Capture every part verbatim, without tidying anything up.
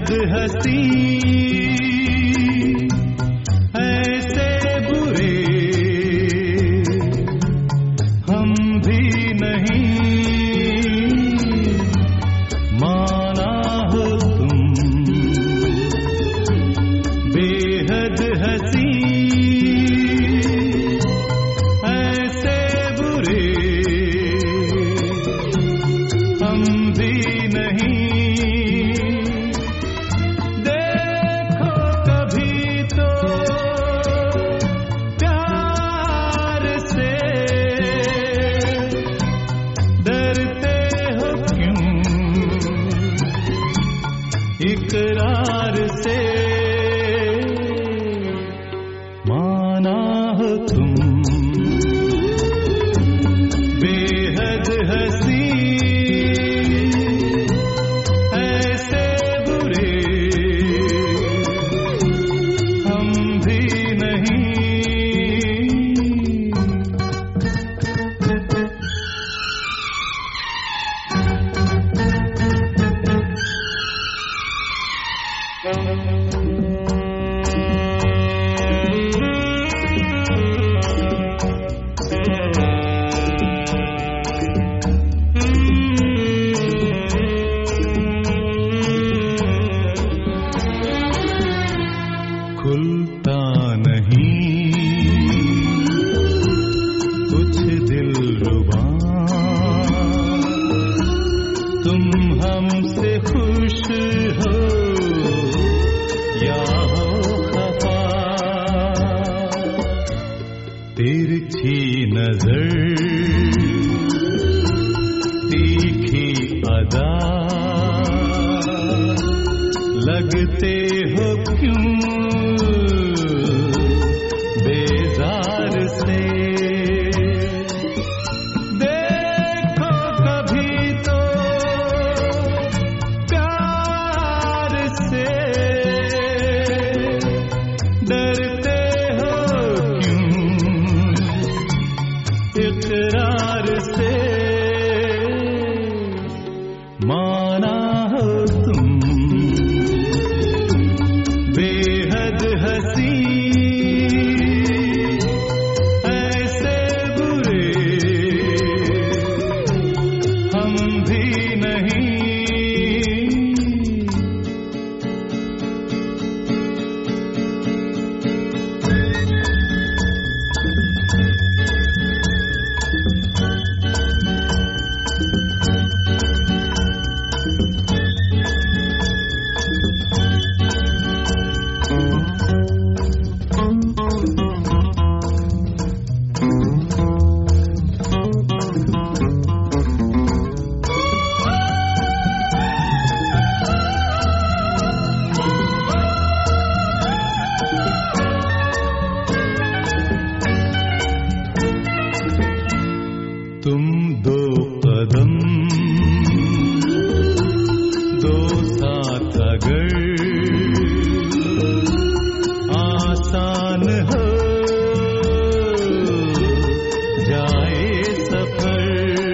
बेहद हंसी ऐसे बुरे हम भी नहीं माना हो तुम। बेहद हंसी ऐसे बुरे हम भी नहीं। इकरार से माना हो तुम। बेहद हंसी ऐसे बुरे हम भी नहीं। खुलता नहीं कुछ दिलरुबा, तुम हमसे खुश हो या हो खफा। तिरछी नजर तीखी अदा लगते हो क्यों बेजार से। देखो कभी तो प्यार से डरते हो क्यों इकरार से माना हो तुम। बेहद हंसी ऐसे बुरे हम भी नहीं। तुम दो कदम दो साथ अगर आसान हो जाए सफर।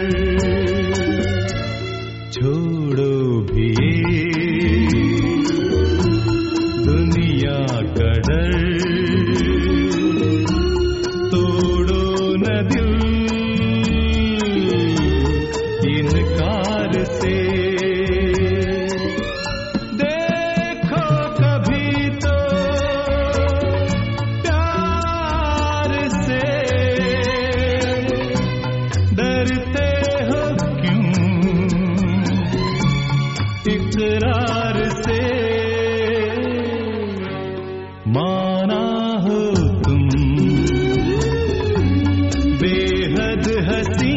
छोड़ो भी दुनिया का डर, तोड़ो न दिल इनकार से। देखो कभी तो प्यार से डरते हो क्यों इकरार से माना हो तुम। बेहद हंसी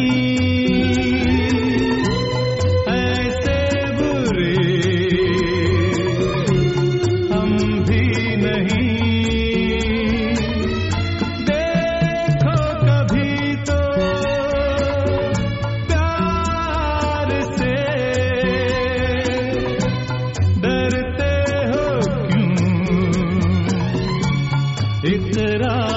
इकरार